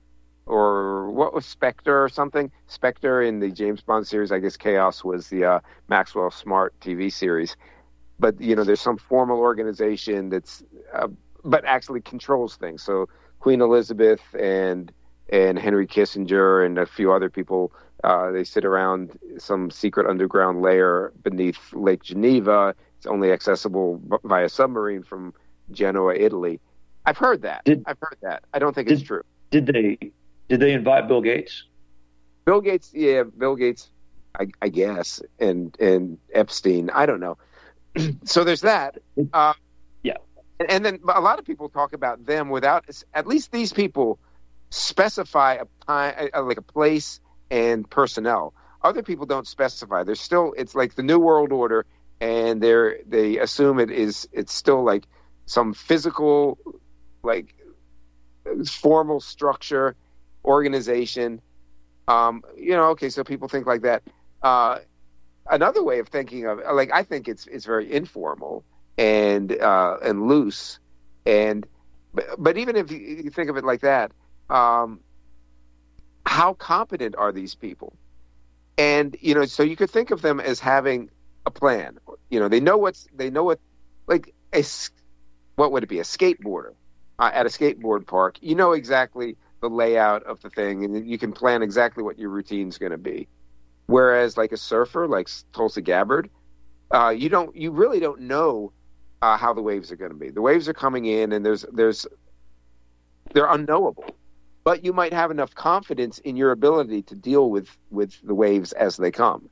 or what was Spectre or something? Spectre in the James Bond series, I guess Chaos was the uh, Maxwell Smart T V series. But, you know, there's some formal organization that's, uh, but actually controls things. So Queen Elizabeth and and Henry Kissinger and a few other people, uh, they sit around some secret underground lair beneath Lake Geneva. It's only accessible via submarine from Genoa, Italy. I've heard that. Did, I've heard that. I don't think did, it's true. Did they did they invite Bill Gates? Bill Gates, yeah, Bill Gates, I, I guess, and and Epstein. I don't know. So there's that. Uh, yeah. And, and then a lot of people talk about them without, at least these people specify a time, a, like a place and personnel. Other people don't specify. There's still, it's like the New World Order, and they're they assume it is it's still like some physical, like formal structure, organization. Um, you know, okay, so people think like that. Uh, another way of thinking of, like, I think it's it's very informal and uh, and loose, and but, but even if you think of it like that. Um, how competent are these people? And, you know, so you could think of them as having a plan. You know, they know what's, they know what, like, a, what would it be? A skateboarder uh, at a skateboard park. You know exactly the layout of the thing, and you can plan exactly what your routine's going to be. Whereas, like, a surfer, like Tulsi Gabbard, uh, you don't, you really don't know uh, how the waves are going to be. The waves are coming in, and there's, there's, they're unknowable. But you might have enough confidence in your ability to deal with, with the waves as they come.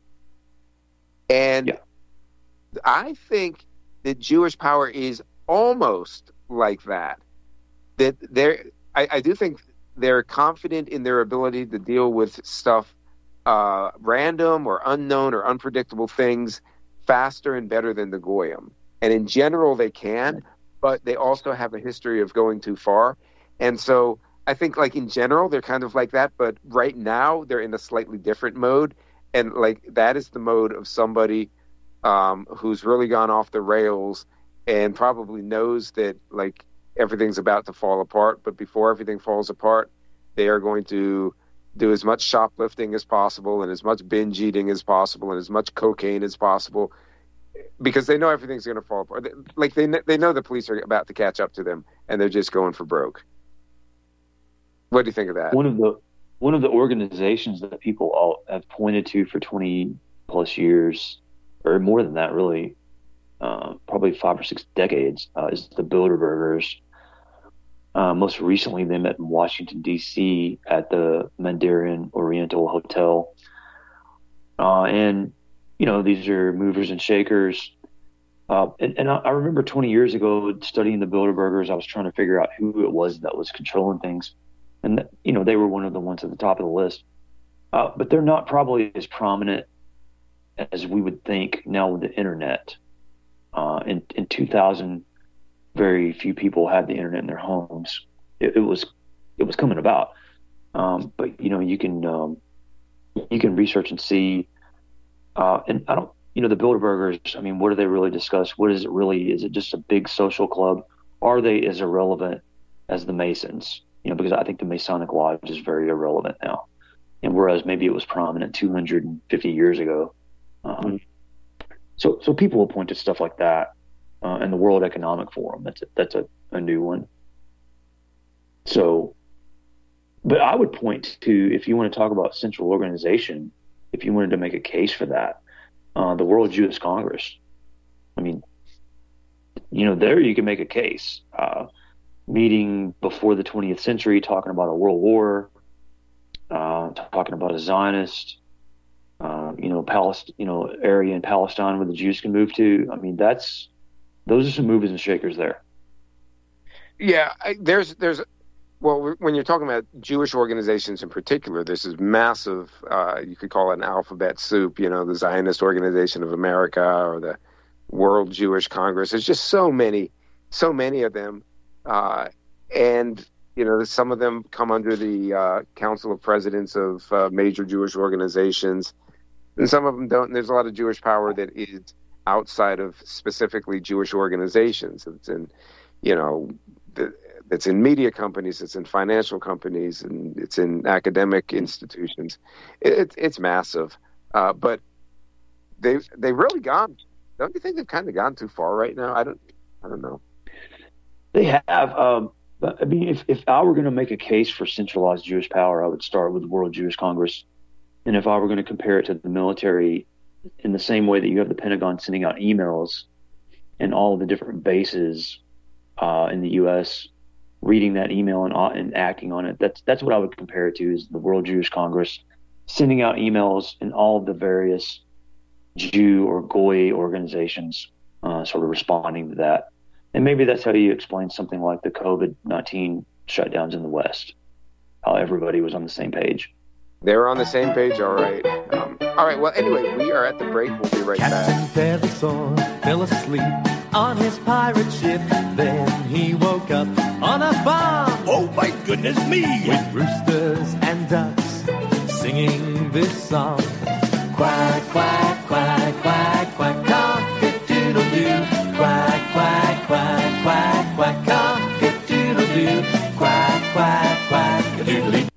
And yeah. I think that Jewish power is almost like that. That they're, I, I do think they're confident in their ability to deal with stuff, uh, random or unknown or unpredictable things faster and better than the Goyim. And in general, they can, but they also have a history of going too far. And so I think, like, in general, they're kind of like that, but right now they're in a slightly different mode. And, like, that is the mode of somebody um, who's really gone off the rails and probably knows that, like, everything's about to fall apart. But before everything falls apart, they are going to do as much shoplifting as possible and as much binge eating as possible and as much cocaine as possible, because they know everything's going to fall apart. Like, they, they know the police are about to catch up to them, and they're just going for broke. What do you think of that? One of the one of the organizations that people all have pointed to for twenty plus years, or more than that, really, uh, probably five or six decades, uh, is the Bilderbergers. Uh, most recently, they met in Washington D C at the Mandarin Oriental Hotel, uh, and you know, these are movers and shakers. Uh, and and I, I remember twenty years ago studying the Bilderbergers. I was trying to figure out who it was that was controlling things. And, you know, they were one of the ones at the top of the list. Uh, but they're not probably as prominent as we would think now with the internet. Uh, in, in two thousand, very few people had the internet in their homes. It, it was it was coming about. Um, but, you know, you can um, you can research and see. Uh, and I don't, you know, the Bilderbergers, I mean, what do they really discuss? What is it really? Is it just a big social club? Are they as irrelevant as the Masons? You know, because I think the Masonic Lodge is very irrelevant now. And whereas maybe it was prominent two hundred fifty years ago. Um, mm-hmm. So so people will point to stuff like that. Uh, and the World Economic Forum, that's a, that's a, a new one. So, but I would point to, if you want to talk about central organization, if you wanted to make a case for that, uh, the World Jewish Congress. I mean, you know, there you can make a case. Uh, meeting before the twentieth century, talking about a world war, uh, talking about a Zionist, uh, you know, Palest- you know, area in Palestine where the Jews can move to. I mean, that's those are some movers and shakers there. Yeah, I, there's there's well, when you're talking about Jewish organizations in particular, this is massive. Uh, you could call it an alphabet soup. You know, the Zionist Organization of America or the World Jewish Congress. There's just so many, so many of them. Uh, and, you know, some of them come under the uh, Council of Presidents of uh, major Jewish organizations, and some of them don't. And there's a lot of Jewish power that is outside of specifically Jewish organizations. And, and you know, the, it's in media companies, it's in financial companies, and it's in academic institutions. It, it, it's massive. Uh, but they've, they've really gone, don't you think they've kind of gone too far right now? I don't, I don't know. They have. Um, but, I mean, if, if I were going to make a case for centralized Jewish power, I would start with the World Jewish Congress. And if I were going to compare it to the military, in the same way that you have the Pentagon sending out emails and all of the different bases uh, in the U S reading that email and, uh, and acting on it, that's that's what I would compare it to, is the World Jewish Congress sending out emails and all of the various Jew or Goy organizations uh, sort of responding to that. And maybe that's how you explain something like the COVID nineteen shutdowns in the West, how everybody was on the same page. They were on the same page, all right. Um, all right, well, anyway, we are at the break. We'll be right back. Captain Feathersword fell asleep on his pirate ship. Then he woke up on a farm. Oh, my goodness me! With roosters and ducks singing this song. Quack, quack, quack, quack, quack, cock-a-doodle-doo. Quack, quack, quack, quack, quack, cock-a-doodle-doo. Quack, quack, quack-a-doodle-doo.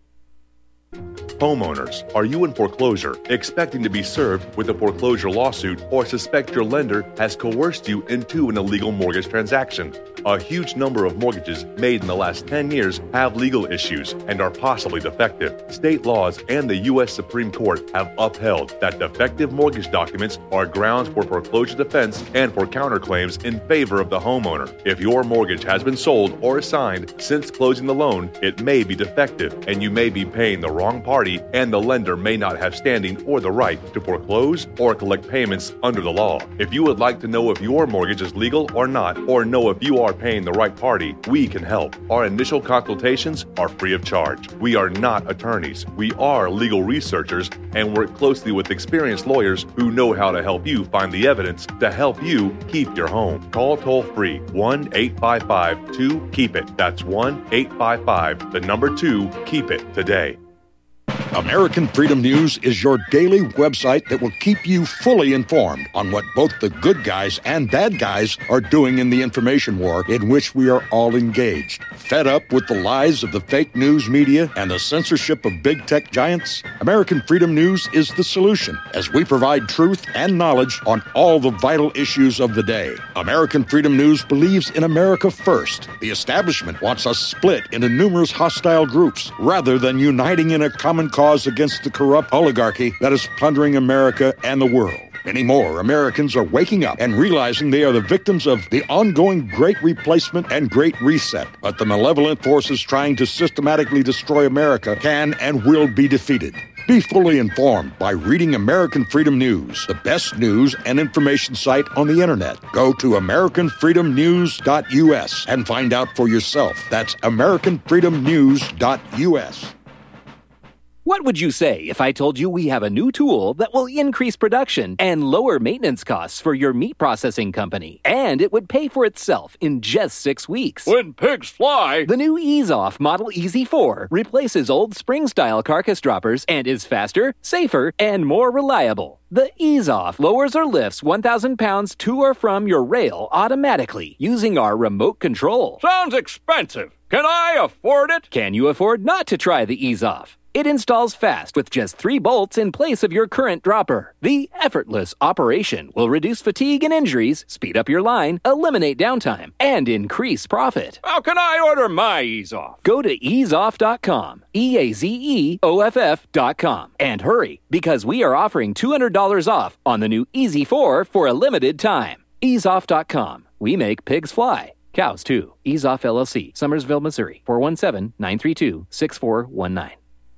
Homeowners, are you in foreclosure, expecting to be served with a foreclosure lawsuit, or suspect your lender has coerced you into an illegal mortgage transaction? A huge number of mortgages made in the last ten years have legal issues and are possibly defective. State laws and the U S Supreme Court have upheld that defective mortgage documents are grounds for foreclosure defense and for counterclaims in favor of the homeowner. If your mortgage has been sold or assigned since closing the loan, it may be defective and you may be paying the wrong party, and the lender may not have standing or the right to foreclose or collect payments under the law. If you would like to know if your mortgage is legal or not, or know if you are paying the right party, we can help. Our initial consultations are free of charge. We are not attorneys. We are legal researchers and work closely with experienced lawyers who know how to help you find the evidence to help you keep your home. Call toll-free one eight five five two keep it. That's one eight five five, the number two, keep it today. American Freedom News is your daily website that will keep you fully informed on what both the good guys and bad guys are doing in the information war in which we are all engaged. Fed up with the lies of the fake news media and the censorship of big tech giants? American Freedom News is the solution, as we provide truth and knowledge on all the vital issues of the day. American Freedom News believes in America first. The establishment wants us split into numerous hostile groups rather than uniting in a common cause against the corrupt oligarchy that is plundering America and the world. Many more Americans are waking up and realizing they are the victims of the ongoing Great Replacement and Great Reset. But the malevolent forces trying to systematically destroy America can and will be defeated. Be fully informed by reading American Freedom News, the best news and information site on the internet. Go to American Freedom News dot U S and find out for yourself. That's American Freedom News dot U S. What would you say if I told you we have a new tool that will increase production and lower maintenance costs for your meat processing company? And it would pay for itself in just six weeks. When pigs fly! The new Ease Off Model E Z four replaces old spring-style carcass droppers and is faster, safer, and more reliable. The Ease Off lowers or lifts one thousand pounds to or from your rail automatically using our remote control. Sounds expensive. Can I afford it? Can you afford not to try the Ease Off? It installs fast with just three bolts in place of your current dropper. The effortless operation will reduce fatigue and injuries, speed up your line, eliminate downtime, and increase profit. How can I order my Ease Off? Go to ease off dot com, E A Z E O F F dot com, and hurry, because we are offering two hundred dollars off on the new E Z four for a limited time. ease off dot com. We make pigs fly. Cows, too. Ease Off L L C, Summersville, Missouri, four one seven, nine three two, six four one nine.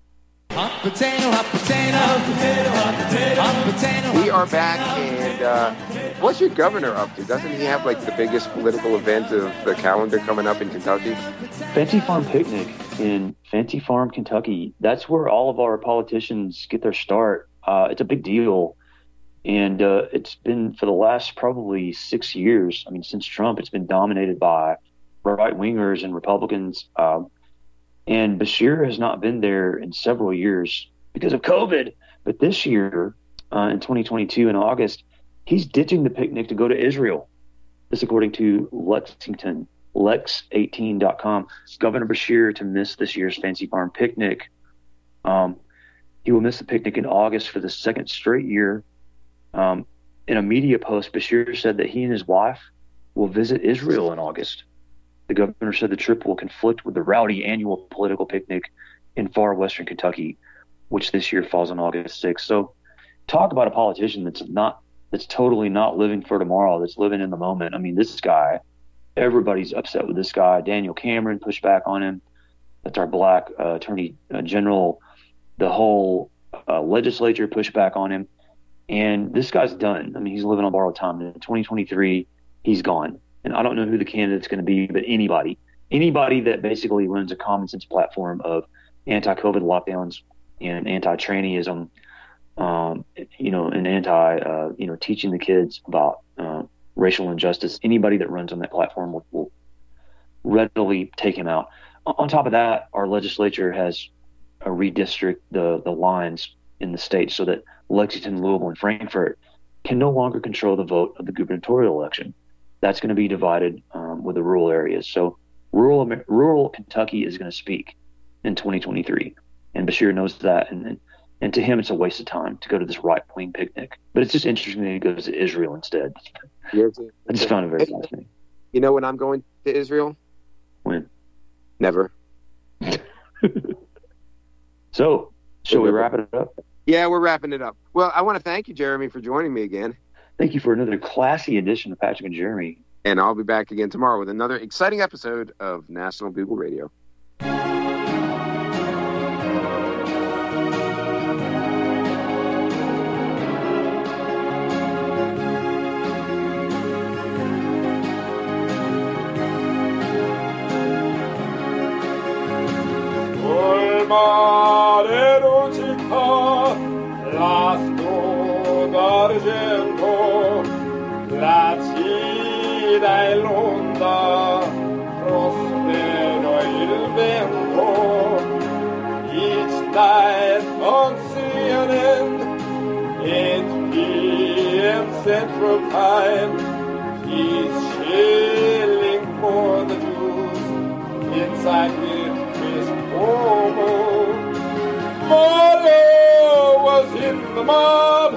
Hot potato, hot potato, hot potato, hot potato, hot potato. We are back, and uh, what's your governor up to? Doesn't he have like the biggest political event of the calendar coming up in Kentucky? Fancy Farm Picnic in Fancy Farm, Kentucky. That's where all of our politicians get their start. Uh, it's a big deal, and uh, it's been for the last probably six years. I mean, since Trump, it's been dominated by right-wingers and Republicans. Uh, And Bashir has not been there in several years because of COVID. But this year, uh, in twenty twenty-two, in August, he's ditching the picnic to go to Israel. This according to Lexington lex eighteen dot com. Governor Beshear to miss this year's Fancy Farm picnic. Um, he will miss the picnic in August for the second straight year. Um, in a media post, Beshear said that he and his wife will visit Israel in August. The governor said the trip will conflict with the rowdy annual political picnic in far western Kentucky, which this year falls on August sixth. So talk about a politician that's not, that's totally not living for tomorrow, that's living in the moment. I mean, this guy, everybody's upset with this guy. Daniel Cameron pushed back on him. That's our black uh, attorney uh, general. The whole uh, legislature pushed back on him. And this guy's done. I mean, he's living on borrowed time. In twenty twenty-three, he's gone. And I don't know who the candidate's going to be, but anybody, anybody that basically runs a common sense platform of anti-COVID lockdowns and anti-traineeism, um, you know, and anti, uh, you know, teaching the kids about uh, racial injustice, anybody that runs on that platform will, will readily take him out. On top of that, our legislature has uh, redistricted the, the lines in the state so that Lexington, Louisville, and Frankfort can no longer control the vote of the gubernatorial election. That's going to be divided um, with the rural areas. So rural rural Kentucky is going to speak in twenty twenty-three, and Beshear knows that. And, and and to him, it's a waste of time to go to this right wing picnic. But it's just interesting that he goes to Israel instead. Yes. I just found it very fascinating. You know when I'm going to Israel? When? Never. So, shall we wrap it up? Yeah, we're wrapping it up. Well, I want to thank you, Jeremy, for joining me again. Thank you for another classy edition of Patrick and Jeremy. And I'll be back again tomorrow with another exciting episode of National Bugle Radio. d'argento, placida e l'onda, prospero il vento. Each night on C N N, eight p.m. Central Time, he's shilling for the Jews inside with Chris Cuomo. Marlowe was in the mob,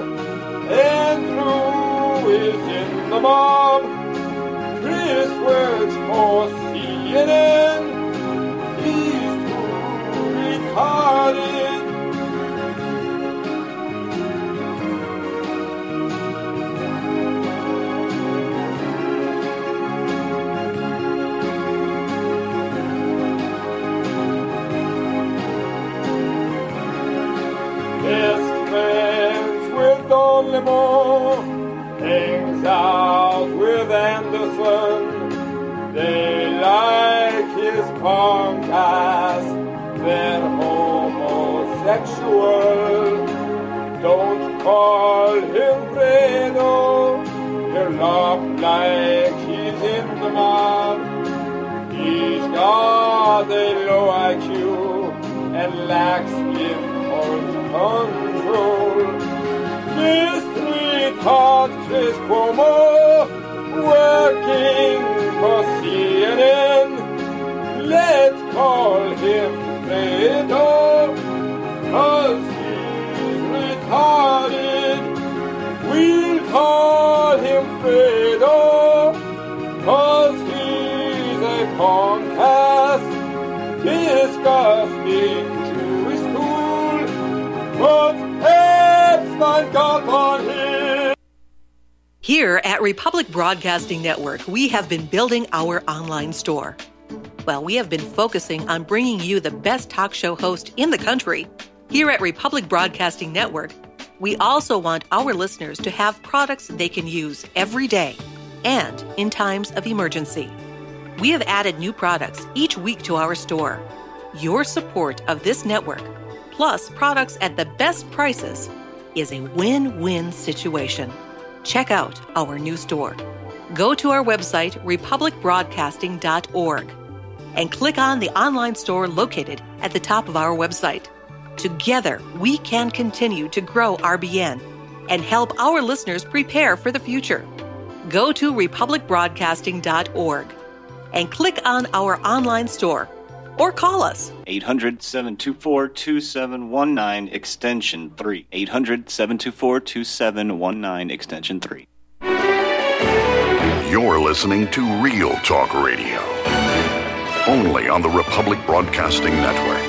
Andrew is in the mob. Chris works for C N N. He's too retarded. Best friends with Don Lemon, hangs out with Anderson. They like his punk ass, they're homosexual. Don't call him Fredo, he'll laugh like he's in the mob. He's got a low I Q and lacks impulse control. Mystery Todd Chris Cuomo, working for C N N. Let's call him Fredo, cause he's retarded. We'll call him Fredo, cause he's a punk ass, disgusting Jewish tool. But Epstein got on him. Here at Republic Broadcasting Network, we have been building our online store. Well, we have been focusing on bringing you the best talk show host in the country. Here at Republic Broadcasting Network, we also want our listeners to have products they can use every day and in times of emergency. We have added new products each week to our store. Your support of this network, plus products at the best prices, is a win-win situation. Check out our new store. Go to our website, republic broadcasting dot org, and click on the online store located at the top of our website. Together, we can continue to grow R B N and help our listeners prepare for the future. Go to republic broadcasting dot org and click on our online store. Or call us. eight hundred, seven two four, two seven one nine, extension three. eight hundred, seven two four, two seven one nine, extension three. You're listening to Real Talk Radio, only on the Republic Broadcasting Network.